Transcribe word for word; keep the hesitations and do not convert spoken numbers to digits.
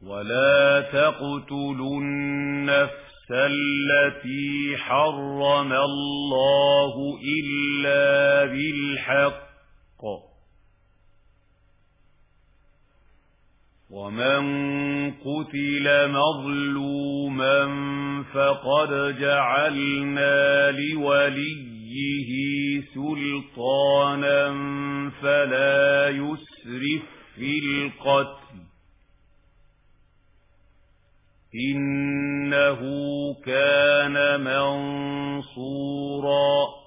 ولا تقتلوا النفس التي حرم الله إلا بالحق ومن قتل مظلوما فقد جعلنا لوليه سلطانا فلا يسرف في القتل إنه كان منصورا